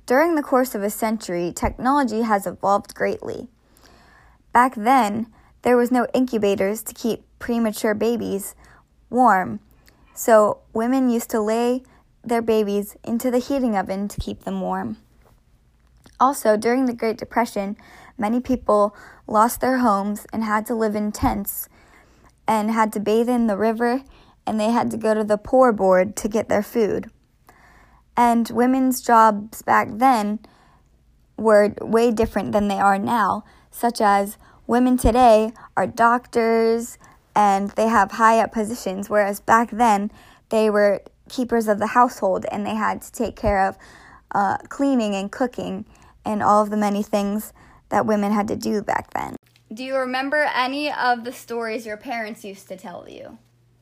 During the course of a century, technology has evolved greatly. Back then, there was no incubators to keep premature babies warm, so women used to lay their babies into the heating oven to keep them warm. Also, during the Great Depression, many people lost their homes and had to live in tents and had to bathe in the river, and they had to go to the poor board to get their food. And women's jobs back then were way different than they are now, such as women today are doctors and they have high-up positions, whereas back then they were keepers of the household and they had to take care of cleaning and cooking and all of the many things that women had to do back then. Do you remember any of the stories your parents used to tell you?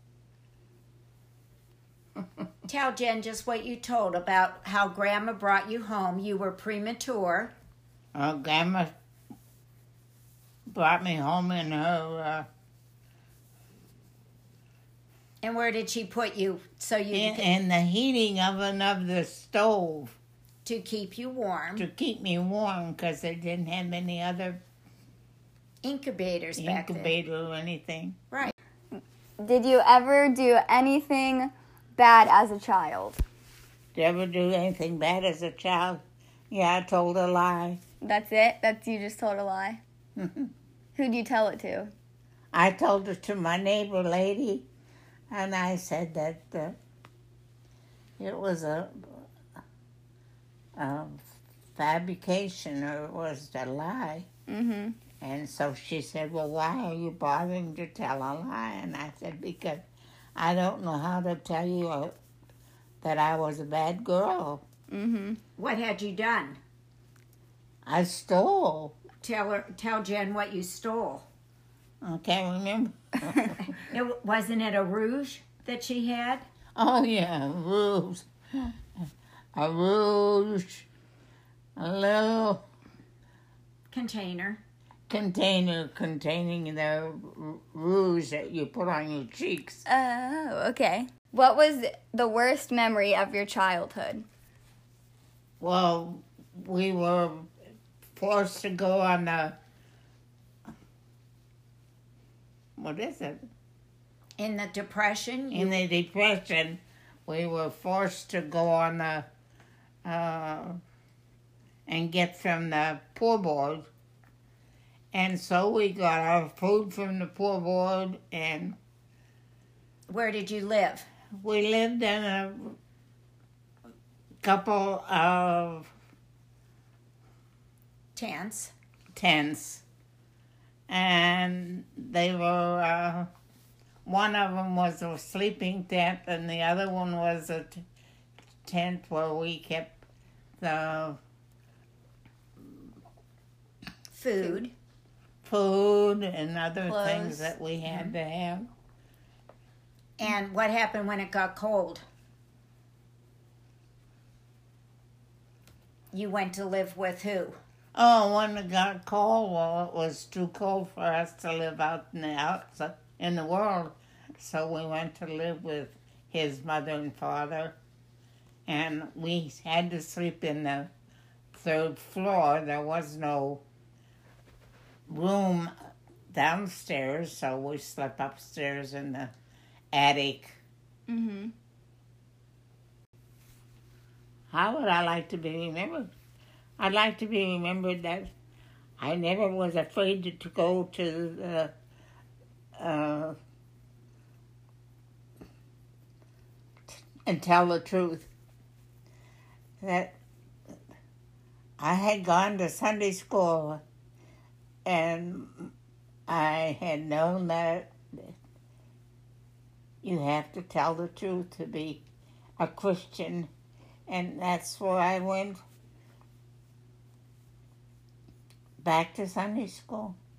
Tell Jen just what you told about how Grandma brought you home. You were premature. Grandma brought me home in her... And where did she put you? So you in the heating oven of the stove. To keep you warm. To keep me warm, because they didn't have any other incubators back then. Incubator or anything. Right. Did you ever do anything bad as a child? Did you ever do anything bad as a child? Yeah, I told a lie. That's it? You just told a lie? Who'd you tell it to? I told it to my neighbor lady, and I said that it was a fabrication, or it was a lie. Mm-hmm. And so she said, well, why are you bothering to tell a lie? And I said, because I don't know how to tell you that I was a bad girl. Mm-hmm. What had you done? I stole. Tell Jen what you stole. I can't remember. Wasn't it a rouge that she had? Oh, yeah, rouge. A rouge. A little container containing the rouge that you put on your cheeks. Oh, okay. What was the worst memory of your childhood? Well, we were forced to go on the... What is it? In the Depression? In the Depression, we were forced to go on the... and get from the poor board. And so we got our food from the poor board, and... Where did you live? We lived in a couple of... Tents. And they were... one of them was a sleeping tent, and the other one was a tent where we kept the... Food and other clothes. Things that we had to have. And what happened when it got cold? You went to live with who? Oh, when it got cold, well, it was too cold for us to live out in the world. So we went to live with his mother and father. And we had to sleep in the third floor. There was no room downstairs, so we slept upstairs in the attic. Mm-hmm. How would I like to be remembered? I'd like to be remembered that I never was afraid to go to and tell the truth. That I had gone to Sunday school, and I had known that you have to tell the truth to be a Christian, and that's where I went back to Sunday school.